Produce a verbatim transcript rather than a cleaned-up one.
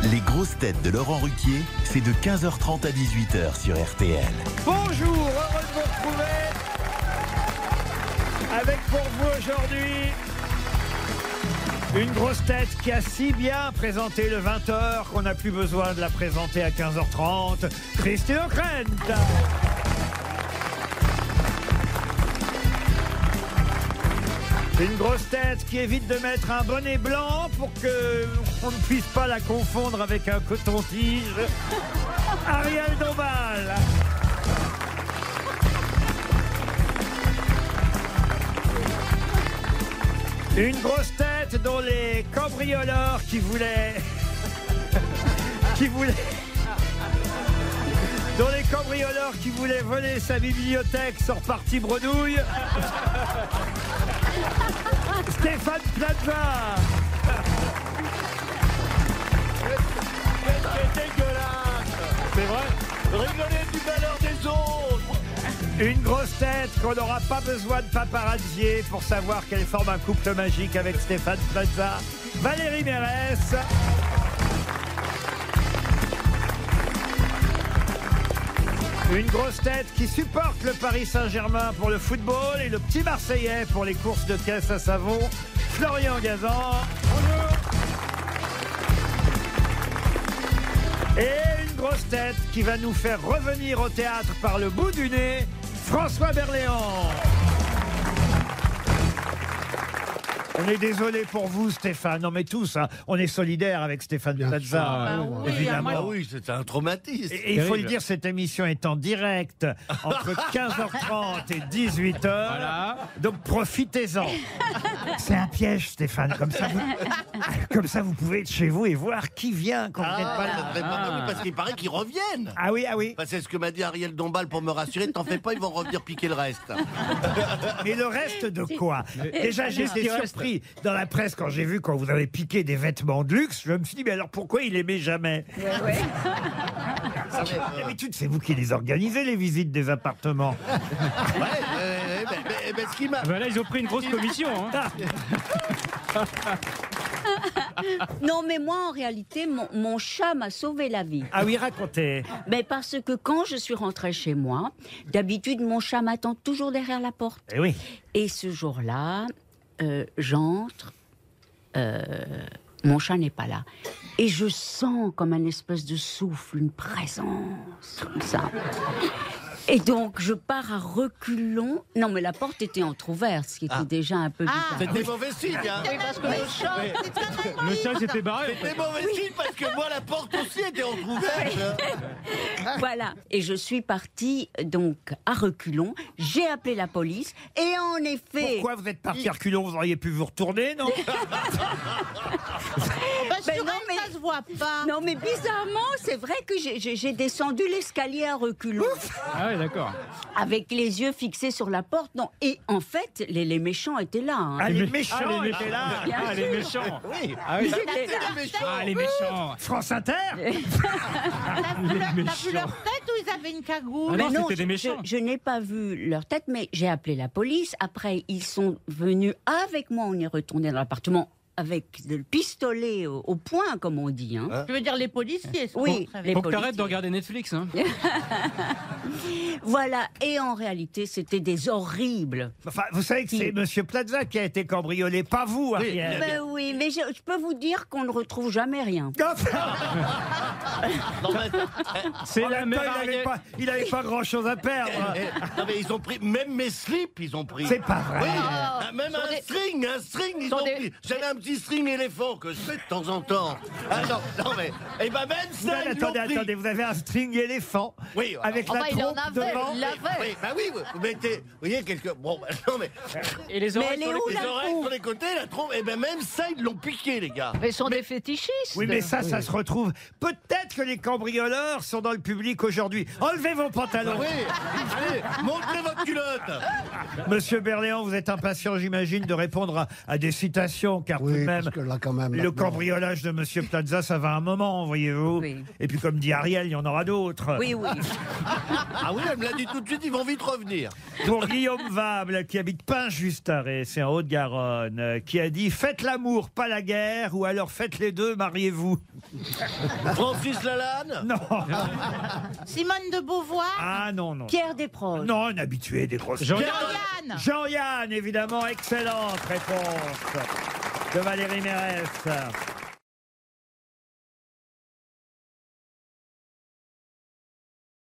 Les grosses têtes de Laurent Ruquier, c'est de quinze heures trente à dix-huit heures sur R T L. Bonjour, heureux de vous retrouver avec pour vous aujourd'hui une grosse tête qui a si bien présenté le vingt heures qu'on n'a plus besoin de la présenter à quinze heures trente, Christine O'Krent. Une grosse tête qui évite de mettre un bonnet blanc pour qu'on ne puisse pas la confondre avec un coton-tige, Ariel Dombal. Une grosse tête dont les cambrioleurs qui voulaient... qui voulaient... dont les cambrioleurs qui voulaient voler sa bibliothèque sont repartis bredouille. Stéphane Plaza. C'est dégueulasse. C'est vrai. Rigoler du malheur des autres. Une grosse tête qu'on n'aura pas besoin de paparazzier pour savoir qu'elle forme un couple magique avec Stéphane Plaza. Valérie Mérès. Une grosse tête qui supporte le Paris Saint-Germain pour le football et le petit Marseillais pour les courses de caisse à savon, Florian Gazan. Bonjour. Et une grosse tête qui va nous faire revenir au théâtre par le bout du nez, François Berléand. On est désolé pour vous, Stéphane. Non, mais tous, hein, on est solidaires avec Stéphane Plaza. Ah, oui, évidemment. Ah oui, c'est un traumatisme. Et il faut le dire, cette émission est en direct entre quinze heures trente et dix-huit heures. Voilà. Donc profitez-en. C'est un piège, Stéphane. Comme ça, vous, comme ça, vous pouvez être chez vous et voir qui vient quand vous n'êtes pas Ah, là. ça serait pas mal, parce qu'il paraît qu'ils reviennent. Ah oui, ah oui. Bah, c'est ce que m'a dit Ariel Dombal pour me rassurer. T'en fais pas, ils vont revenir piquer le reste. Mais le reste de quoi? Déjà, j'ai été surpris dans la presse quand j'ai vu quand vous avez piqué des vêtements de luxe. Je me suis dit, mais alors pourquoi il aimait jamais? Ouais, ouais. D'habitude, c'est vous qui les organisez, les visites des appartements. Ouais, euh, ben, ben, ben, ce qui m'a... Ah bah là, ils ont pris une grosse commission. Hein. Non, mais moi, en réalité, mon, mon chat m'a sauvé la vie. Ah oui, racontez. Mais parce que quand je suis rentrée chez moi, d'habitude, mon chat m'attend toujours derrière la porte. Eh oui. Et ce jour-là, euh, j'entre, euh, mon chat n'est pas là. Et je sens comme un espèce de souffle, une présence, comme ça. Et donc, je pars à reculons. Non, mais la porte était entrouverte, ce qui était Ah. déjà un peu bizarre. C'était mauvais signe, hein. Oui, parce que le chat, Le chat s'était barré. C'était mauvais signe parce que moi, la porte aussi était entrouverte. Voilà. Et je suis partie, donc, à reculons. J'ai appelé la police. Et en effet... Pourquoi vous êtes parti à reculons? Vous auriez pu vous retourner, non? parce Ben que non, mais- ça se voit pas. Non, mais bizarrement, c'est vrai que j'ai- j'ai j'ai descendu l'escalier à reculons. Ah ouais, d'accord. Avec les yeux fixés sur la porte. Non. Et en fait, les, les méchants étaient là. hein. Ah, les mé- méchants ah, les étaient méchants. là. Bien Ah, les méchants. Oui. Ah oui. Ils étaient là. Les méchants. Ah, les méchants. France Inter? T'as vu, leur- t'as vu méchants. leur tête ou ils avaient une cagoule? Ah Mais non, non, c'était des je- méchants. Je, je n'ai pas vu leur tête, mais j'ai appelé la police. Après, ils sont venus avec moi. On est retourné dans l'appartement avec le pistolet au, au poing, comme on dit. Hein. Tu veux dire les policiers? c'est Oui, bon, très les bien. Faut que t'arrêtes policiers. de regarder Netflix. Hein. Voilà. Et en réalité, c'était des horribles. Enfin, vous savez que c'est Monsieur Plaza qui a été cambriolé, pas vous, Ariel. Ben oui, mais je, je peux vous dire qu'on ne retrouve jamais rien. Non, mais, C'est En la même temps, mère il n'avait Ariel. pas, il avait pas grand chose à perdre. eh, non, mais ils ont pris, même mes slips, ils ont pris. C'est pas vrai. Oui, ah, même un des- string, un string, ils sont ont des- pris. J'avais un petit string éléphant que je fais de temps en temps. Ah non, non mais, et ben même Non, ça, mais ils l'ont attendez, pris. attendez, vous avez un string éléphant Oui, avec Oh, la bah, il en trompe avait, devant. il l'avait. Oui, bah oui, vous- vous mettez, vous voyez quelque, bon, bah, non mais, Et les oreilles elle sur est les où, côtés. les la oreilles trompe sur les côtés, la trompe, et ben même ça, ils l'ont piqué, les gars. Mais ils sont des fétichistes. Oui, mais ça, ça se retrouve. Peut-être que les cambrioleurs sont dans le public aujourd'hui. Enlevez vos pantalons. Oui, allez, montrez votre culotte. Monsieur Berléand, vous êtes impatient, j'imagine, de répondre à, à des citations, car Oui, de même. parce que là, quand même, Le maintenant- cambriolage de Monsieur Plaza, ça va un moment, voyez-vous. Oui. Et puis, comme dit Ariel, il y en aura d'autres. Oui, oui. Ah oui, elle me l'a dit tout de suite, ils vont vite revenir. Pour Guillaume Vable, qui habite Pain-Justaré, c'est en Haute-Garonne, euh, qui a dit « Faites l'amour, pas la guerre, ou alors faites les deux, mariez-vous. Francis Lalanne » Non. Simone de Beauvoir. Ah non, non. Pierre Desproges. Non, un habitué des grosses Jean- têtes. Jean-Yann. Jean-Yann, évidemment, excellente réponse de Valérie Mérès.